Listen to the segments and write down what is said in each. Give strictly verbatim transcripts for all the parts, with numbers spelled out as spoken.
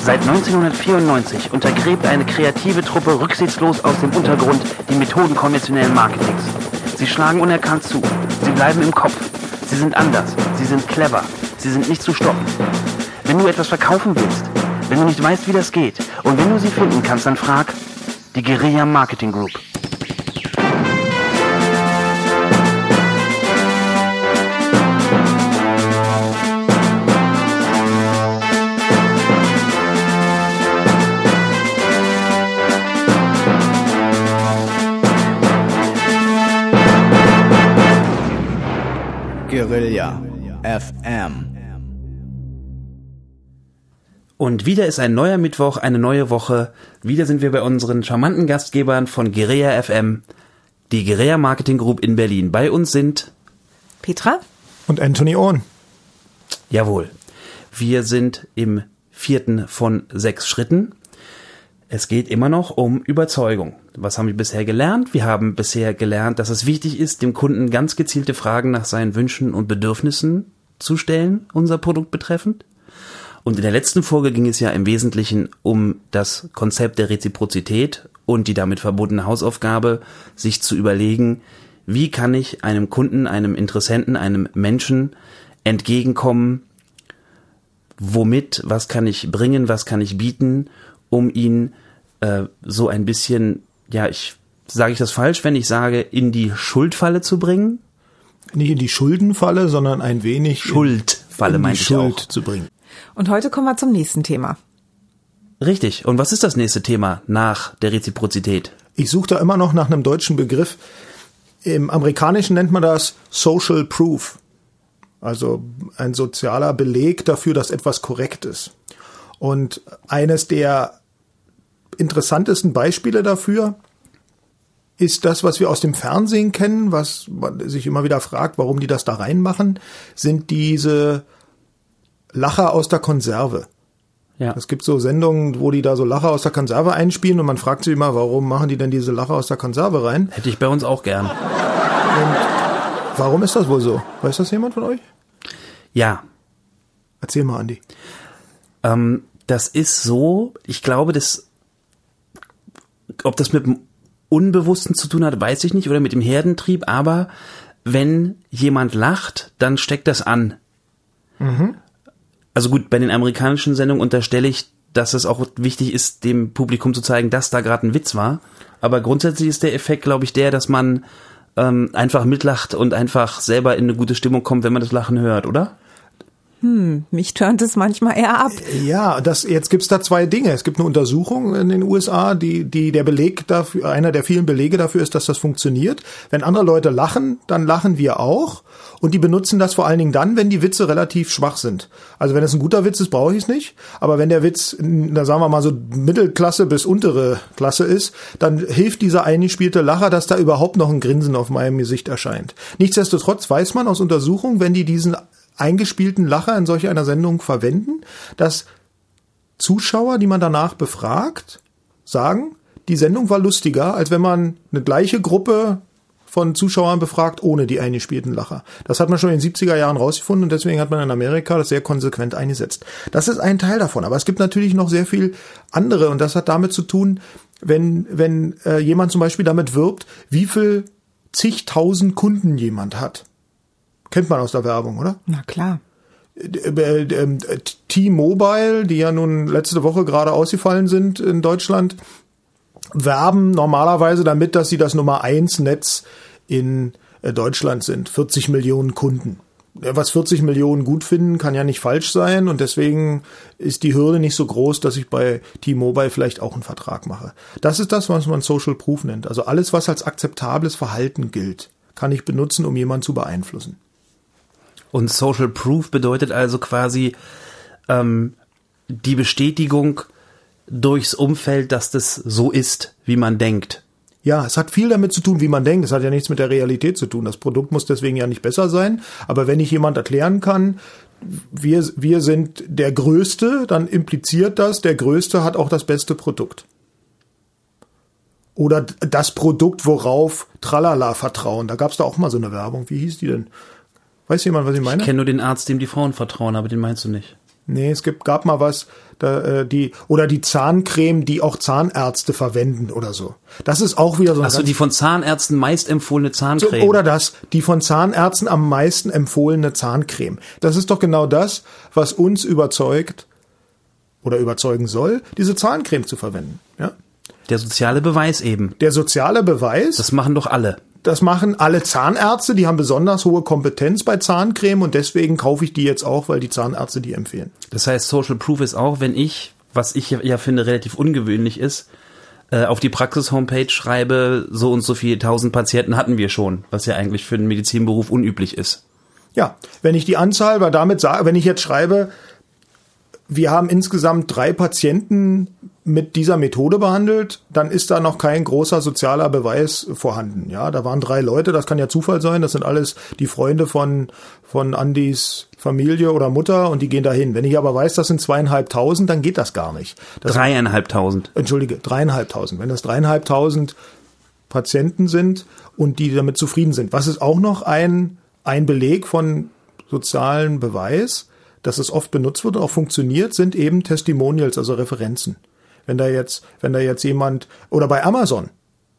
Seit neunzehnhundertvierundneunzig untergräbt eine kreative Truppe rücksichtslos aus dem Untergrund die Methoden konventionellen Marketings. Sie schlagen unerkannt zu. Sie bleiben im Kopf. Sie sind anders. Sie sind clever. Sie sind nicht zu stoppen. Wenn du etwas verkaufen willst, wenn du nicht weißt, wie das geht, und wenn du sie finden kannst, dann frag die Guerilla Marketing Group. Guerilla F M. Und wieder ist ein neuer Mittwoch, eine neue Woche. Wieder sind wir bei unseren charmanten Gastgebern von Guerilla F M, die Guerilla Marketing Group in Berlin. Bei uns sind Petra und Anthony Ohn. Jawohl. Wir sind im vierten von sechs Schritten. Es geht immer noch um Überzeugung. Was haben wir bisher gelernt? Wir haben bisher gelernt, dass es wichtig ist, dem Kunden ganz gezielte Fragen nach seinen Wünschen und Bedürfnissen zu stellen, unser Produkt betreffend. Und in der letzten Folge ging es ja im Wesentlichen um das Konzept der Reziprozität und die damit verbundene Hausaufgabe, sich zu überlegen, wie kann ich einem Kunden, einem Interessenten, einem Menschen entgegenkommen, womit, was kann ich bringen, was kann ich bieten, um ihn äh, so ein bisschen, ja, ich sage ich das falsch, wenn ich sage, in die Schuldfalle zu bringen? Nicht in die Schuldenfalle, sondern ein wenig Schuldfalle, in, in meinte die ich Schuld auch. zu bringen. Und heute kommen wir zum nächsten Thema. Richtig. Und was ist das nächste Thema nach der Reziprozität? Ich suche da immer noch nach einem deutschen Begriff. Im Amerikanischen nennt man das Social Proof. Also ein sozialer Beleg dafür, dass etwas korrekt ist. Und eines der interessantesten Beispiele dafür ist das, was wir aus dem Fernsehen kennen, was man sich immer wieder fragt, warum die das da reinmachen, sind diese Lacher aus der Konserve. Ja. Es gibt so Sendungen, wo die da so Lacher aus der Konserve einspielen und man fragt sich immer, warum machen die denn diese Lacher aus der Konserve rein? Hätte ich bei uns auch gern. Und warum ist das wohl so? Weiß das jemand von euch? Ja. Erzähl mal, Andi. Ähm, das ist so, ich glaube, das, ob das mit dem Unbewussten zu tun hat, weiß ich nicht, oder mit dem Herdentrieb, aber wenn jemand lacht, dann steckt das an. Mhm. Also gut, bei den amerikanischen Sendungen unterstelle ich, dass es auch wichtig ist, dem Publikum zu zeigen, dass da gerade ein Witz war. Aber grundsätzlich ist der Effekt, glaube ich, der, dass man ähm, einfach mitlacht und einfach selber in eine gute Stimmung kommt, wenn man das Lachen hört, oder? Hm, mich turnt es manchmal eher ab. Ja, das, jetzt gibt's da zwei Dinge. Es gibt eine Untersuchung in den U S A, die, die der Beleg dafür, einer der vielen Belege dafür ist, dass das funktioniert. Wenn andere Leute lachen, dann lachen wir auch. Und die benutzen das vor allen Dingen dann, wenn die Witze relativ schwach sind. Also wenn es ein guter Witz ist, brauche ich es nicht. Aber wenn der Witz, da sagen wir mal so Mittelklasse bis untere Klasse ist, dann hilft dieser eingespielte Lacher, dass da überhaupt noch ein Grinsen auf meinem Gesicht erscheint. Nichtsdestotrotz weiß man aus Untersuchungen, wenn die diesen eingespielten Lacher in solch einer Sendung verwenden, dass Zuschauer, die man danach befragt, sagen, die Sendung war lustiger, als wenn man eine gleiche Gruppe von Zuschauern befragt, ohne die eingespielten Lacher. Das hat man schon in den siebziger Jahren rausgefunden und deswegen hat man in Amerika das sehr konsequent eingesetzt. Das ist ein Teil davon, aber es gibt natürlich noch sehr viel andere und das hat damit zu tun, wenn, wenn äh, jemand zum Beispiel damit wirbt, wie viel zigtausend Kunden jemand hat. Kennt man aus der Werbung, oder? Na klar. T-Mobile, die ja nun letzte Woche gerade ausgefallen sind in Deutschland, werben normalerweise damit, dass sie das Nummer eins Netz in Deutschland sind. vierzig Millionen Kunden. Was vierzig Millionen gut finden, kann ja nicht falsch sein und deswegen ist die Hürde nicht so groß, dass ich bei T-Mobile vielleicht auch einen Vertrag mache. Das ist das, was man Social Proof nennt. Also alles, was als akzeptables Verhalten gilt, kann ich benutzen, um jemanden zu beeinflussen. Und Social Proof bedeutet also quasi ähm, die Bestätigung durchs Umfeld, dass das so ist, wie man denkt. Ja, es hat viel damit zu tun, wie man denkt. Es hat ja nichts mit der Realität zu tun. Das Produkt muss deswegen ja nicht besser sein. Aber wenn ich jemand erklären kann, wir, wir sind der Größte, dann impliziert das, der Größte hat auch das beste Produkt. Oder das Produkt, worauf Tralala vertrauen. Da gab es da auch mal so eine Werbung. Wie hieß die denn? Weiß jemand, was ich meine? Ich kenne nur den Arzt, dem die Frauen vertrauen, aber den meinst du nicht. Nee, es gibt, gab mal was, da, äh, die, oder die Zahncreme, die auch Zahnärzte verwenden oder so. Das ist auch wieder so ein Achso, die von Zahnärzten meist empfohlene Zahncreme. So, oder das, die von Zahnärzten am meisten empfohlene Zahncreme. Das ist doch genau das, was uns überzeugt oder überzeugen soll, diese Zahncreme zu verwenden. Ja? Der soziale Beweis eben. Der soziale Beweis. Das machen doch alle. Das machen alle Zahnärzte, die haben besonders hohe Kompetenz bei Zahncreme und deswegen kaufe ich die jetzt auch, weil die Zahnärzte die empfehlen. Das heißt, Social Proof ist auch, wenn ich, was ich ja finde relativ ungewöhnlich ist, äh, auf die Praxis-Homepage schreibe, so und so viele tausend Patienten hatten wir schon, was ja eigentlich für einen Medizinberuf unüblich ist. Ja, wenn ich die Anzahl, weil damit sage, wenn ich jetzt schreibe, wir haben insgesamt drei Patienten mit dieser Methode behandelt, dann ist da noch kein großer sozialer Beweis vorhanden. Ja, da waren drei Leute, das kann ja Zufall sein, das sind alles die Freunde von, von Andys Familie oder Mutter und die gehen dahin. Wenn ich aber weiß, das sind zweieinhalbtausend, dann geht das gar nicht. Das Dreieinhalbtausend. Entschuldige, dreieinhalbtausend. Wenn das dreieinhalbtausend Patienten sind und die damit zufrieden sind. Was ist auch noch ein, ein Beleg von sozialen Beweis, dass es oft benutzt wird und auch funktioniert, sind eben Testimonials, also Referenzen. Wenn da jetzt, wenn da jetzt jemand, oder bei Amazon.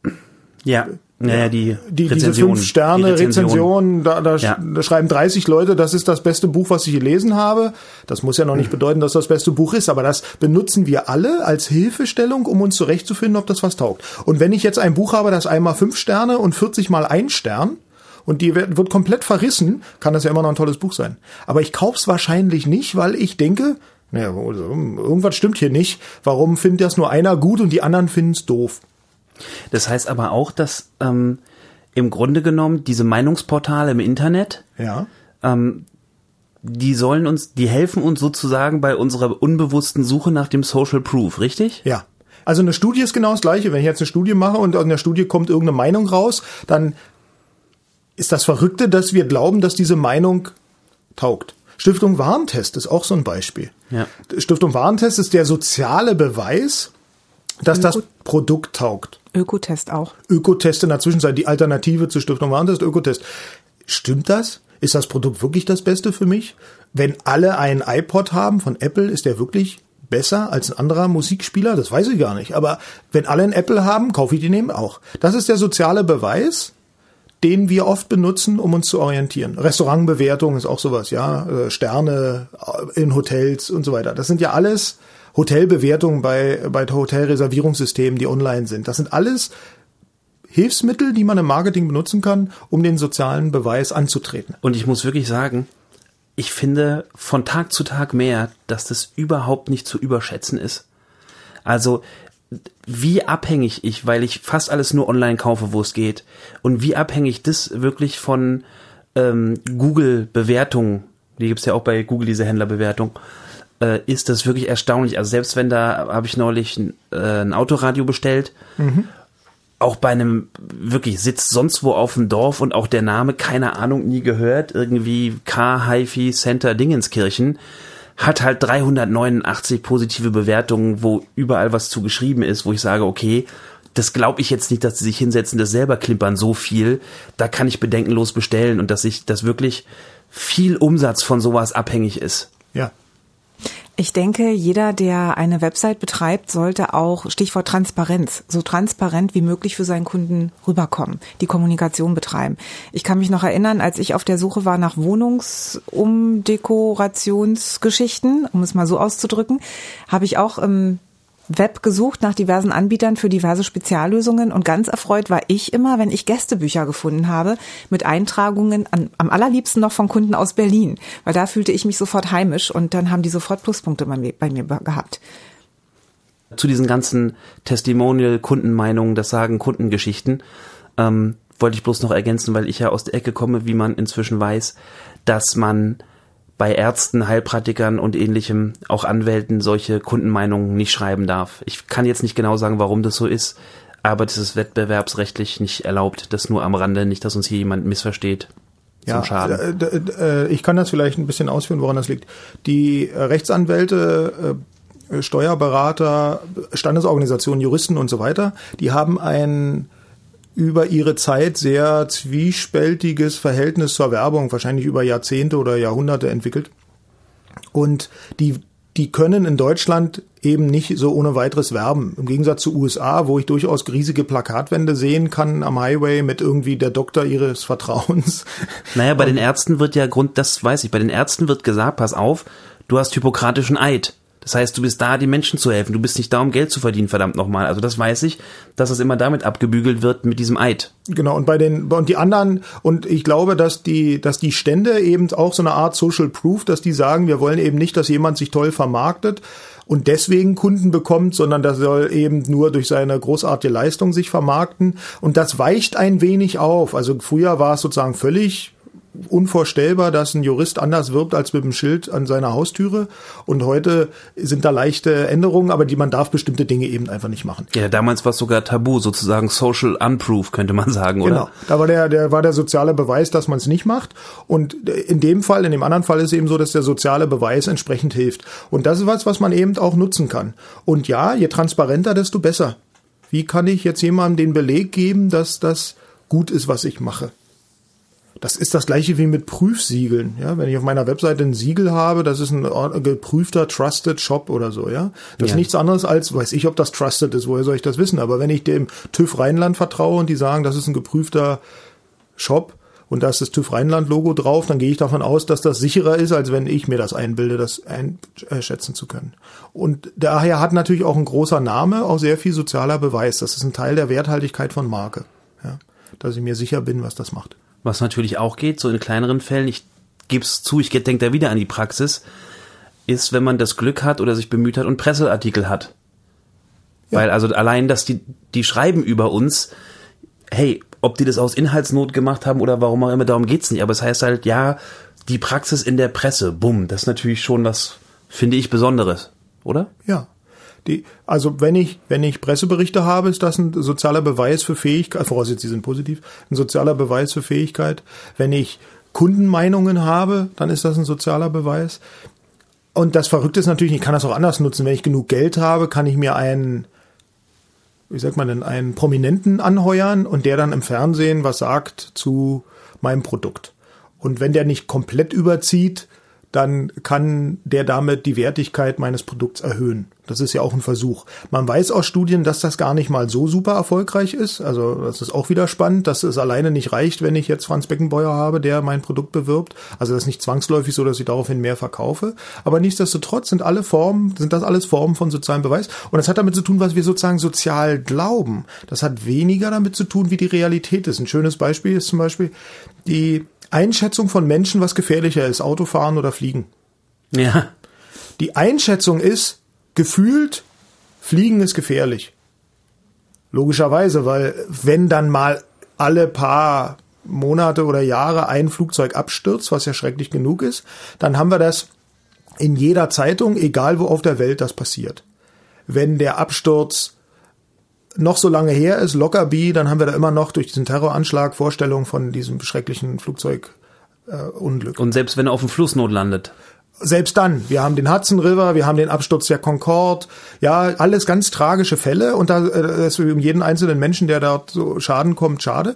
Ja, naja, die, die Rezension, diese fünf Sterne die Rezension. Rezension, da, da, Ja. da schreiben dreißig Leute, das ist das beste Buch, was ich gelesen habe. Das muss ja noch nicht bedeuten, dass das beste Buch ist, aber das benutzen wir alle als Hilfestellung, um uns zurechtzufinden, ob das was taugt. Und wenn ich jetzt ein Buch habe, das einmal fünf Sterne und vierzig mal ein Stern, und die wird, wird komplett verrissen, kann das ja immer noch ein tolles Buch sein. Aber ich kauf's wahrscheinlich nicht, weil ich denke, naja, irgendwas stimmt hier nicht. Warum findet das nur einer gut und die anderen finden's doof? Das heißt aber auch, dass ähm, im Grunde genommen diese Meinungsportale im Internet, Ja. ähm, die sollen uns, die helfen uns sozusagen bei unserer unbewussten Suche nach dem Social Proof, richtig? Ja. Also eine Studie ist genau das Gleiche. Wenn ich jetzt eine Studie mache und aus der Studie kommt irgendeine Meinung raus, dann ist das Verrückte, dass wir glauben, dass diese Meinung taugt. Stiftung Warentest ist auch so ein Beispiel. Ja. Stiftung Warentest ist der soziale Beweis, dass das Produkt taugt. Ökotest auch. Ökotest in der Zwischenzeit, die Alternative zu Stiftung Warentest, Ökotest. Stimmt das? Ist das Produkt wirklich das Beste für mich? Wenn alle einen iPod haben von Apple, ist der wirklich besser als ein anderer Musikspieler? Das weiß ich gar nicht. Aber wenn alle einen Apple haben, kaufe ich den eben auch. Das ist der soziale Beweis, den wir oft benutzen, um uns zu orientieren. Restaurantbewertung ist auch sowas, ja, Sterne in Hotels und so weiter. Das sind ja alles Hotelbewertungen bei, bei Hotelreservierungssystemen, die online sind. Das sind alles Hilfsmittel, die man im Marketing benutzen kann, um den sozialen Beweis anzutreten. Und ich muss wirklich sagen, ich finde von Tag zu Tag mehr, dass das überhaupt nicht zu überschätzen ist. Also wie abhängig ich, weil ich fast alles nur online kaufe, wo es geht, und wie abhängig das wirklich von ähm, Google-Bewertungen, die gibt's ja auch bei Google, diese Händlerbewertung, äh, ist das wirklich erstaunlich. Also selbst wenn da, habe ich neulich ein, äh, ein Autoradio bestellt, mhm. auch bei einem, wirklich sitzt sonst wo auf dem Dorf und auch der Name, keine Ahnung, nie gehört, irgendwie Car Hi-Fi Center Dingenskirchen, hat halt dreihundertneunundachtzig positive Bewertungen, wo überall was zu geschrieben ist, wo ich sage, okay, das glaube ich jetzt nicht, dass sie sich hinsetzen, das selber klimpern so viel, da kann ich bedenkenlos bestellen und dass ich, dass wirklich viel Umsatz von sowas abhängig ist. Ja. Ich denke, jeder, der eine Website betreibt, sollte auch, Stichwort Transparenz, so transparent wie möglich für seinen Kunden rüberkommen, die Kommunikation betreiben. Ich kann mich noch erinnern, als ich auf der Suche war nach Wohnungsumdekorationsgeschichten, um es mal so auszudrücken, habe ich auch im Web gesucht nach diversen Anbietern für diverse Speziallösungen und ganz erfreut war ich immer, wenn ich Gästebücher gefunden habe mit Eintragungen, an, am allerliebsten noch von Kunden aus Berlin, weil da fühlte ich mich sofort heimisch und dann haben die sofort Pluspunkte bei mir, bei mir gehabt. Zu diesen ganzen Testimonial-Kundenmeinungen, das sagen Kundengeschichten, ähm, wollte ich bloß noch ergänzen, weil ich ja aus der Ecke komme, wie man inzwischen weiß, dass man bei Ärzten, Heilpraktikern und ähnlichem, auch Anwälten, solche Kundenmeinungen nicht schreiben darf. Ich kann jetzt nicht genau sagen, warum das so ist, aber das ist wettbewerbsrechtlich nicht erlaubt. Das nur am Rande, nicht, dass uns hier jemand missversteht. Zum Ja, Schaden. äh, äh, ich kann das vielleicht ein bisschen ausführen, woran das liegt. Die äh, Rechtsanwälte, äh, Steuerberater, Standesorganisationen, Juristen und so weiter, die haben ein über ihre Zeit sehr zwiespältiges Verhältnis zur Werbung, wahrscheinlich über Jahrzehnte oder Jahrhunderte entwickelt. Und die die können in Deutschland eben nicht so ohne weiteres werben. Im Gegensatz zu U S A, wo ich durchaus riesige Plakatwände sehen kann am Highway mit irgendwie der Doktor ihres Vertrauens. Naja, bei den Ärzten wird ja Grund, das weiß ich, bei den Ärzten wird gesagt, pass auf, du hast hippokratischen Eid. Das heißt, du bist da, den Menschen zu helfen. Du bist nicht da, um Geld zu verdienen, verdammt nochmal. Also das weiß ich, dass es immer damit abgebügelt wird, mit diesem Eid. Genau, und bei den, und die anderen, und ich glaube, dass die, dass die Stände eben auch so eine Art Social Proof, dass die sagen, wir wollen eben nicht, dass jemand sich toll vermarktet und deswegen Kunden bekommt, sondern das soll eben nur durch seine großartige Leistung sich vermarkten. Und das weicht ein wenig auf. Also früher war es sozusagen völlig unvorstellbar, dass ein Jurist anders wirbt als mit dem Schild an seiner Haustüre. Und heute sind da leichte Änderungen, aber die man darf bestimmte Dinge eben einfach nicht machen. Ja, damals war es sogar tabu, sozusagen social unproof, könnte man sagen, oder? Genau, da war der, der war der soziale Beweis, dass man es nicht macht. Und in dem Fall, in dem anderen Fall ist es eben so, dass der soziale Beweis entsprechend hilft. Und das ist was, was man eben auch nutzen kann. Und ja, je transparenter, desto besser. Wie kann ich jetzt jemandem den Beleg geben, dass das gut ist, was ich mache? Das ist das Gleiche wie mit Prüfsiegeln. Ja, wenn ich auf meiner Webseite ein Siegel habe, das ist ein geprüfter Trusted Shop oder so. Ja, das ja. ist nichts anderes als, weiß ich, ob das Trusted ist. Woher soll ich das wissen? Aber wenn ich dem TÜV Rheinland vertraue und die sagen, das ist ein geprüfter Shop und da ist das TÜV Rheinland Logo drauf, dann gehe ich davon aus, dass das sicherer ist, als wenn ich mir das einbilde, das einschätzen zu können. Und daher hat natürlich auch ein großer Name auch sehr viel sozialer Beweis. Das ist ein Teil der Werthaltigkeit von Marke. Ja, dass ich mir sicher bin, was das macht. Was natürlich auch geht, so in kleineren Fällen, ich gebe es zu, ich denke da wieder an die Praxis, ist, wenn man das Glück hat oder sich bemüht hat und Presseartikel hat. Ja. Weil also allein, dass die, die schreiben über uns, hey, ob die das aus Inhaltsnot gemacht haben oder warum auch immer, darum geht's nicht. Aber es heißt halt, ja, die Praxis in der Presse, bumm, das ist natürlich schon was, finde ich, Besonderes, oder? Ja. Die, also wenn ich, wenn ich Presseberichte habe, ist das ein sozialer Beweis für Fähigkeit, vorausgesetzt, die sind positiv, ein sozialer Beweis für Fähigkeit. Wenn ich Kundenmeinungen habe, dann ist das ein sozialer Beweis. Und das Verrückte ist natürlich, ich kann das auch anders nutzen. Wenn ich genug Geld habe, kann ich mir einen, wie sagt man denn, einen Prominenten anheuern und der dann im Fernsehen was sagt zu meinem Produkt. Und wenn der nicht komplett überzieht, dann kann der damit die Wertigkeit meines Produkts erhöhen. Das ist ja auch ein Versuch. Man weiß aus Studien, dass das gar nicht mal so super erfolgreich ist. Also das ist auch wieder spannend, dass es alleine nicht reicht, wenn ich jetzt Franz Beckenbauer habe, der mein Produkt bewirbt. Also das ist nicht zwangsläufig so, dass ich daraufhin mehr verkaufe. Aber nichtsdestotrotz sind alle Formen, sind das alles Formen von sozialem Beweis. Und das hat damit zu tun, was wir sozusagen sozial glauben. Das hat weniger damit zu tun, wie die Realität ist. Ein schönes Beispiel ist zum Beispiel die Einschätzung von Menschen, was gefährlicher ist, Autofahren oder Fliegen. Ja. Die Einschätzung ist, gefühlt, Fliegen ist gefährlich. Logischerweise, weil wenn dann mal alle paar Monate oder Jahre ein Flugzeug abstürzt, was ja schrecklich genug ist, dann haben wir das in jeder Zeitung, egal wo auf der Welt das passiert. Wenn der Absturz noch so lange her ist, Lockerbie, dann haben wir da immer noch durch diesen Terroranschlag Vorstellungen von diesem schrecklichen Flugzeugunglück. Äh, Und selbst wenn er auf dem Flussnot landet. Selbst dann. Wir haben den Hudson River, wir haben den Absturz der Concorde, ja, alles ganz tragische Fälle und da ist um jeden einzelnen Menschen, der dort so Schaden kommt, schade.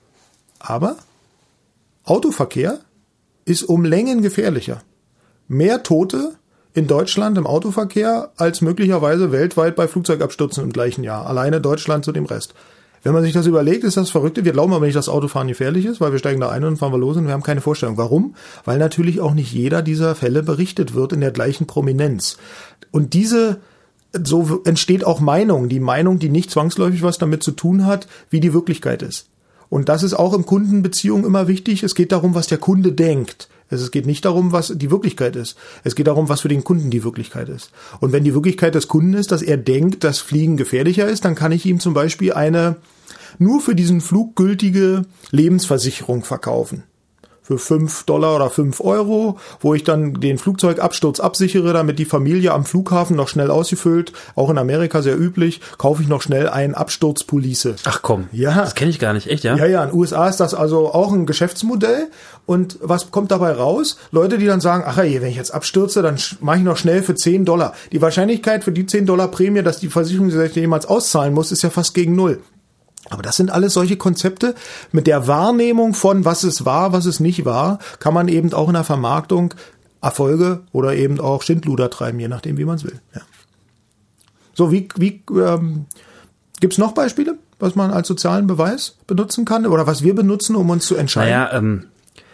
Aber Autoverkehr ist um Längen gefährlicher. Mehr Tote in Deutschland im Autoverkehr als möglicherweise weltweit bei Flugzeugabstürzen im gleichen Jahr. Alleine Deutschland zu dem Rest. Wenn man sich das überlegt, ist das Verrückte. Wir glauben aber nicht, dass Autofahren gefährlich ist, weil wir steigen da ein und fahren wir los und wir haben keine Vorstellung. Warum? Weil natürlich auch nicht jeder dieser Fälle berichtet wird in der gleichen Prominenz. Und diese, so entsteht auch Meinung. Die Meinung, die nicht zwangsläufig was damit zu tun hat, wie die Wirklichkeit ist. Und das ist auch in Kundenbeziehungen immer wichtig. Es geht darum, was der Kunde denkt. Es geht nicht darum, was die Wirklichkeit ist. Es geht darum, was für den Kunden die Wirklichkeit ist. Und wenn die Wirklichkeit des Kunden ist, dass er denkt, dass Fliegen gefährlicher ist, dann kann ich ihm zum Beispiel eine nur für diesen Flug gültige Lebensversicherung verkaufen. Für fünf Dollar oder fünf Euro, wo ich dann den Flugzeugabsturz absichere, damit die Familie am Flughafen noch schnell ausgefüllt, auch in Amerika sehr üblich, kaufe ich noch schnell ein Absturzpolice. Ach komm, ja. Das kenne ich gar nicht, echt, ja? Ja, ja, in den U S A ist das also auch ein Geschäftsmodell. Und was kommt dabei raus? Leute, die dann sagen, ach ey, wenn ich jetzt abstürze, dann mache ich noch schnell für zehn Dollar. Die Wahrscheinlichkeit für die zehn Dollar Prämie, dass die Versicherung sich jemals auszahlen muss, ist ja fast gegen null. Aber das sind alles solche Konzepte. Mit der Wahrnehmung von, was es war, was es nicht war, kann man eben auch in der Vermarktung Erfolge oder eben auch Schindluder treiben, je nachdem, wie man es will. Ja. So, wie, wie ähm, gibt's noch Beispiele, was man als sozialen Beweis benutzen kann oder was wir benutzen, um uns zu entscheiden? Naja, ähm,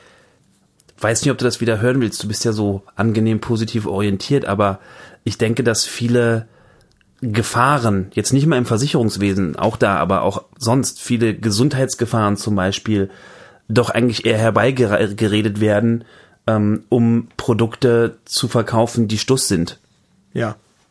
weiß nicht, ob du das wieder hören willst. Du bist ja so angenehm positiv orientiert, aber ich denke, dass viele Gefahren, jetzt nicht mal im Versicherungswesen, auch da, aber auch sonst viele Gesundheitsgefahren zum Beispiel, doch eigentlich eher herbeigeredet werden, ähm, um Produkte zu verkaufen, die Stuss sind. Ja.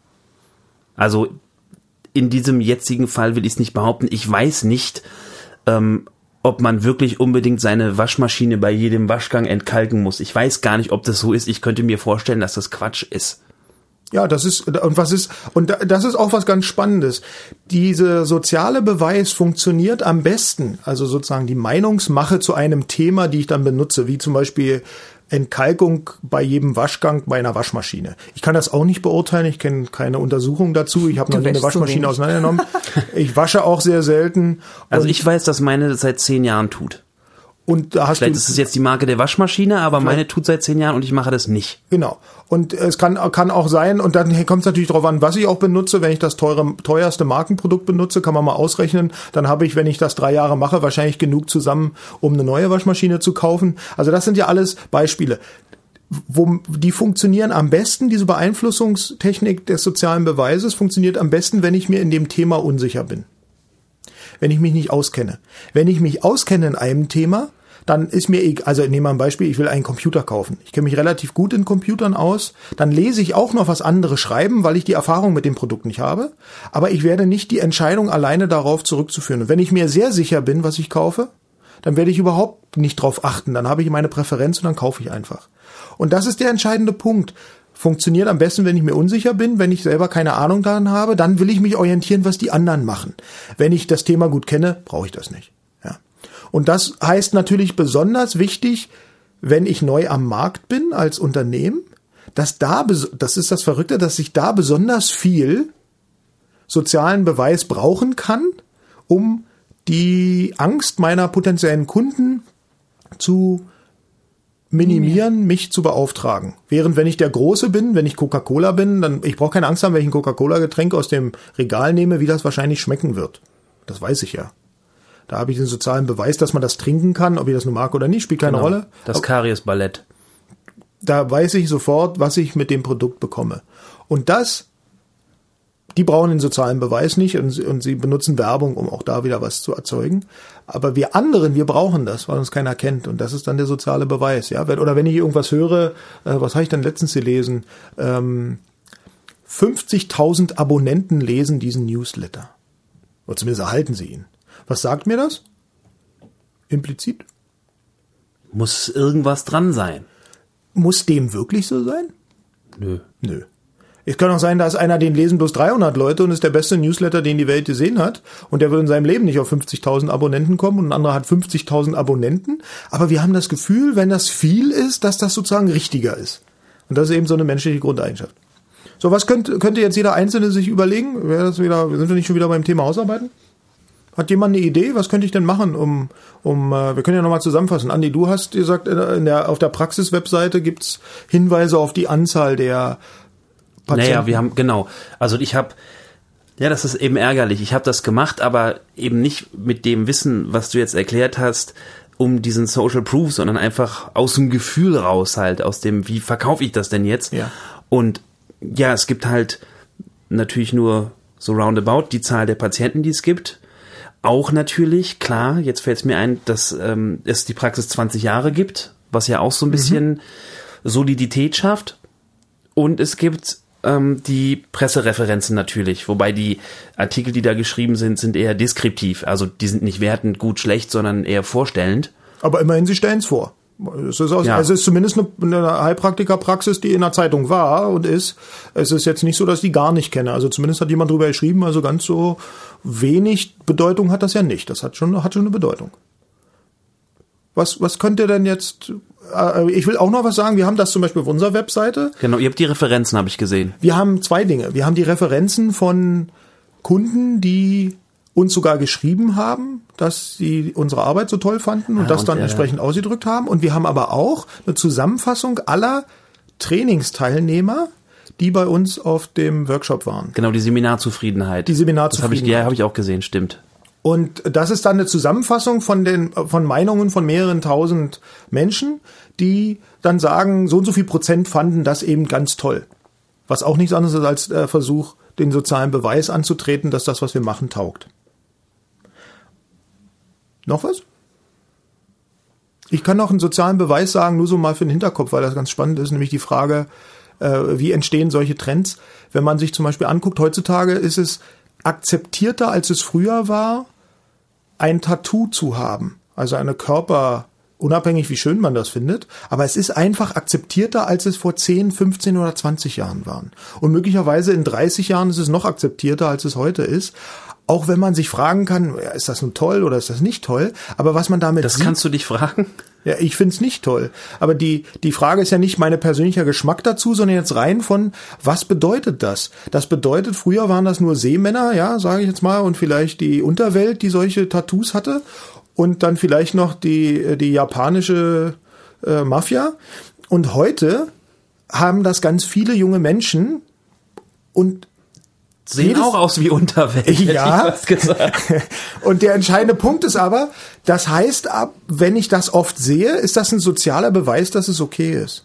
Also in diesem jetzigen Fall will ich es nicht behaupten. Ich weiß nicht, ähm, ob man wirklich unbedingt seine Waschmaschine bei jedem Waschgang entkalken muss. Ich weiß gar nicht, ob das so ist. Ich könnte mir vorstellen, dass das Quatsch ist. Ja, das ist, und was ist, und das ist auch was ganz Spannendes. Diese soziale Beweis funktioniert am besten, also sozusagen die Meinungsmache zu einem Thema, die ich dann benutze, wie zum Beispiel Entkalkung bei jedem Waschgang bei einer Waschmaschine. Ich kann das auch nicht beurteilen, ich kenne keine Untersuchung dazu, ich habe noch nie eine Waschmaschine auseinandergenommen. Ich wasche auch sehr selten. Also ich weiß, dass meine das seit zehn Jahren tut. Und da hast Vielleicht du, ist es jetzt die Marke der Waschmaschine, aber meine tut seit zehn Jahren und ich mache das nicht. Genau. Und es kann, kann auch sein, und dann kommt es natürlich darauf an, was ich auch benutze. Wenn ich das teure, teuerste Markenprodukt benutze, kann man mal ausrechnen. Dann habe ich, wenn ich das drei Jahre mache, wahrscheinlich genug zusammen, um eine neue Waschmaschine zu kaufen. Also das sind ja alles Beispiele. Wo, die funktionieren am besten, diese Beeinflussungstechnik des sozialen Beweises funktioniert am besten, wenn ich mir in dem Thema unsicher bin. Wenn ich mich nicht auskenne. Wenn ich mich auskenne in einem Thema, dann ist mir, also nehmen wir ein Beispiel, ich will einen Computer kaufen. Ich kenne mich relativ gut in Computern aus. Dann lese ich auch noch, was andere schreiben, weil ich die Erfahrung mit dem Produkt nicht habe. Aber ich werde nicht die Entscheidung alleine darauf zurückzuführen. Und wenn ich mir sehr sicher bin, was ich kaufe, dann werde ich überhaupt nicht drauf achten. Dann habe ich meine Präferenz und dann kaufe ich einfach. Und das ist der entscheidende Punkt. Funktioniert am besten, wenn ich mir unsicher bin, wenn ich selber keine Ahnung daran habe, dann will ich mich orientieren, was die anderen machen. Wenn ich das Thema gut kenne, brauche ich das nicht. Ja. Und das heißt natürlich besonders wichtig, wenn ich neu am Markt bin als Unternehmen, dass da, das ist das Verrückte, dass ich da besonders viel sozialen Beweis brauchen kann, um die Angst meiner potenziellen Kunden zu minimieren, mich zu beauftragen. Während wenn ich der Große bin, wenn ich Coca-Cola bin, dann ich brauche keine Angst haben, wenn ich ein Coca-Cola-Getränk aus dem Regal nehme, wie das wahrscheinlich schmecken wird. Das weiß ich ja. Da habe ich den sozialen Beweis, dass man das trinken kann, ob ich das nur mag oder nicht, spielt keine Genau. Rolle. Das Karies-Ballett. Da weiß ich sofort, was ich mit dem Produkt bekomme. Und das, die brauchen den sozialen Beweis nicht und, und sie benutzen Werbung, um auch da wieder was zu erzeugen. Aber wir anderen, wir brauchen das, weil uns keiner kennt. Und das ist dann der soziale Beweis. Ja? Oder wenn ich irgendwas höre, äh, was habe ich denn letztens gelesen? Ähm, fünfzigtausend Abonnenten lesen diesen Newsletter. Oder zumindest erhalten sie ihn. Was sagt mir das? Implizit. Muss irgendwas dran sein? Muss dem wirklich so sein? Nö. Nö. Es kann auch sein, dass einer, den lesen bloß dreihundert Leute und ist der beste Newsletter, den die Welt gesehen hat. Und der wird in seinem Leben nicht auf fünfzigtausend Abonnenten kommen und ein anderer hat fünfzigtausend Abonnenten. Aber wir haben das Gefühl, wenn das viel ist, dass das sozusagen richtiger ist. Und das ist eben so eine menschliche Grundeigenschaft. So, was könnte, könnte jetzt jeder Einzelne sich überlegen? Wäre das wieder, sind wir nicht schon wieder beim Thema Hausarbeiten? Hat jemand eine Idee? Was könnte ich denn machen, um, um, äh, wir können ja nochmal zusammenfassen. Andi, du hast gesagt, in der, auf der Praxis-Webseite gibt's Hinweise auf die Anzahl der Patienten. Naja, wir haben, genau. Also ich habe, ja, das ist eben ärgerlich. Ich habe das gemacht, aber eben nicht mit dem Wissen, was du jetzt erklärt hast, um diesen Social Proof, sondern einfach aus dem Gefühl raus halt, aus dem, wie verkaufe ich das denn jetzt? Ja. Und ja, es gibt halt natürlich nur so roundabout die Zahl der Patienten, die es gibt. Auch natürlich, klar, jetzt fällt es mir ein, dass ähm, es die Praxis zwanzig Jahre gibt, was ja auch so ein bisschen mhm. Solidität schafft. Und es gibt ähm, die Pressereferenzen natürlich, wobei die Artikel, die da geschrieben sind, sind eher deskriptiv. Also die sind nicht wertend, gut, schlecht, sondern eher vorstellend. Aber immerhin, sie stellen es vor. Es ist, aus, Ja. es ist zumindest eine, eine Heilpraktikerpraxis, die in der Zeitung war und ist. Es ist jetzt nicht so, dass ich die gar nicht kenne. Also zumindest hat jemand drüber geschrieben, also ganz so wenig Bedeutung hat das ja nicht. Das hat schon, hat schon eine Bedeutung. Was, was könnt ihr denn jetzt, äh, ich will auch noch was sagen, wir haben das zum Beispiel auf unserer Webseite. Genau, ihr habt die Referenzen, habe ich gesehen. Wir haben zwei Dinge. Wir haben die Referenzen von Kunden, die uns sogar geschrieben haben, dass sie unsere Arbeit so toll fanden und Ah, das und dann der- entsprechend ausgedrückt haben. Und wir haben aber auch eine Zusammenfassung aller Trainingsteilnehmer, die bei uns auf dem Workshop waren. Genau, die Seminarzufriedenheit. Die Seminarzufriedenheit. Das habe ich, ja, habe ich auch gesehen, stimmt. Und das ist dann eine Zusammenfassung von den von Meinungen von mehreren tausend Menschen, die dann sagen, so und so viel Prozent fanden das eben ganz toll. Was auch nichts anderes ist als der Versuch, den sozialen Beweis anzutreten, dass das, was wir machen, taugt. Noch was? Ich kann noch einen sozialen Beweis sagen, nur so mal für den Hinterkopf, weil das ganz spannend ist, nämlich die Frage, äh, wie entstehen solche Trends? Wenn man sich zum Beispiel anguckt, heutzutage ist es akzeptierter, als es früher war, ein Tattoo zu haben. Also eine Körper, unabhängig wie schön man das findet, aber es ist einfach akzeptierter, als es vor zehn, fünfzehn oder zwanzig Jahren waren. Und möglicherweise in dreißig Jahren ist es noch akzeptierter, als es heute ist. Auch wenn man sich fragen kann, ist das nun toll oder ist das nicht toll? Aber was man damit Das sieht, kannst du dich fragen? Ja, ich find's nicht toll. Aber die die Frage ist ja nicht mein persönlicher Geschmack dazu, sondern jetzt rein von, was bedeutet das? Das bedeutet, früher waren das nur Seemänner, ja, sage ich jetzt mal, und vielleicht die Unterwelt, die solche Tattoos hatte. Und dann vielleicht noch die die japanische äh, Mafia. Und heute haben das ganz viele junge Menschen und Sehen jedes, auch aus wie Unterwelt. Ja. Hätte ich was gesagt. Und der entscheidende Punkt ist aber, das heißt, ab, wenn ich das oft sehe, ist das ein sozialer Beweis, dass es okay ist.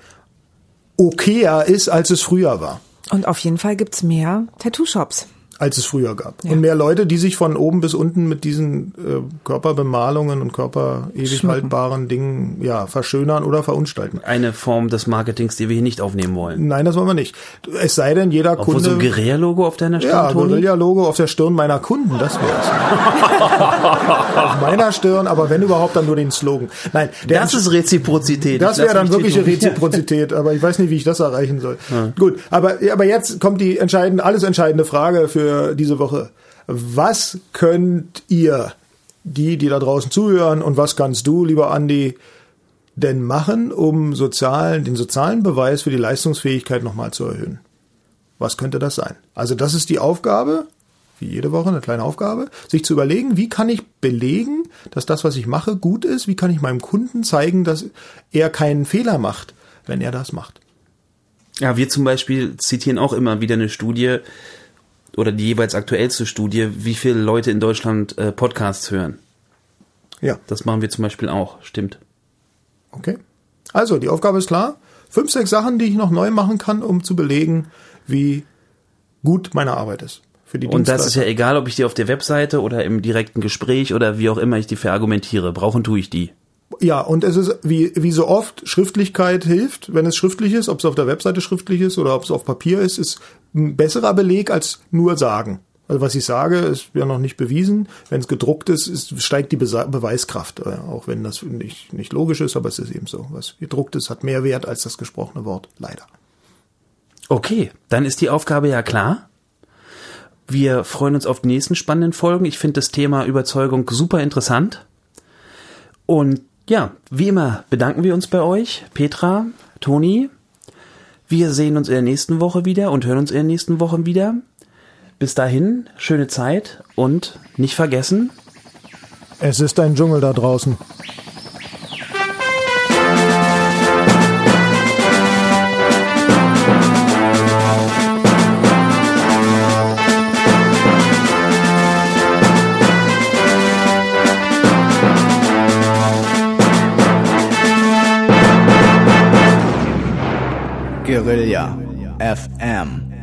Okayer ist, als es früher war. Und auf jeden Fall gibt's mehr Tattoo-Shops. Als es früher gab. Ja. Und mehr Leute, die sich von oben bis unten mit diesen äh, Körperbemalungen und körperewig haltbaren Dingen ja verschönern oder verunstalten. Eine Form des Marketings, die wir hier nicht aufnehmen wollen. Nein, das wollen wir nicht. Es sei denn, jeder Obwohl Kunde... so ein Guerilla-Logo auf deiner Stirn, Ja, Toni? Guerilla-Logo auf der Stirn meiner Kunden, das wär's. Auf meiner Stirn, aber wenn überhaupt, dann nur den Slogan. Nein, der Das ist Reziprozität. Das Ich wäre lass dann mich wirkliche tätowieren. Reziprozität, aber ich weiß nicht, wie ich das erreichen soll. Ja. Gut, aber, aber jetzt kommt die entscheidende, alles entscheidende Frage für diese Woche. Was könnt ihr, die, die da draußen zuhören, und was kannst du, lieber Andi, denn machen, um sozialen, den sozialen Beweis für die Leistungsfähigkeit nochmal zu erhöhen? Was könnte das sein? Also das ist die Aufgabe, wie jede Woche eine kleine Aufgabe, sich zu überlegen, wie kann ich belegen, dass das, was ich mache, gut ist? Wie kann ich meinem Kunden zeigen, dass er keinen Fehler macht, wenn er das macht? Ja, wir zum Beispiel zitieren auch immer wieder eine Studie oder die jeweils aktuellste Studie, wie viele Leute in Deutschland äh, Podcasts hören. Ja. Das machen wir zum Beispiel auch, stimmt. Okay. Also, die Aufgabe ist klar. Fünf, sechs Sachen, die ich noch neu machen kann, um zu belegen, wie gut meine Arbeit ist. Für die Und das ist ja egal, ob ich die auf der Webseite oder im direkten Gespräch oder wie auch immer ich die verargumentiere. Brauchen tue ich die. Ja, und es ist, wie, wie so oft, Schriftlichkeit hilft, wenn es schriftlich ist, ob es auf der Webseite schriftlich ist oder ob es auf Papier ist, ist ein besserer Beleg als nur sagen. Also was ich sage, ist ja noch nicht bewiesen. Wenn es gedruckt ist, ist steigt die Besa- Beweiskraft, äh, auch wenn das nicht, nicht logisch ist, aber es ist eben so. Was gedruckt ist, hat mehr Wert als das gesprochene Wort, leider. Okay, dann ist die Aufgabe ja klar. Wir freuen uns auf die nächsten spannenden Folgen. Ich finde das Thema Überzeugung super interessant. Und ja, wie immer bedanken wir uns bei euch, Petra, Toni. Wir sehen uns in der nächsten Woche wieder und hören uns in der nächsten Woche wieder. Bis dahin, schöne Zeit und nicht vergessen, Es ist ein Dschungel da draußen. Guerilla F M.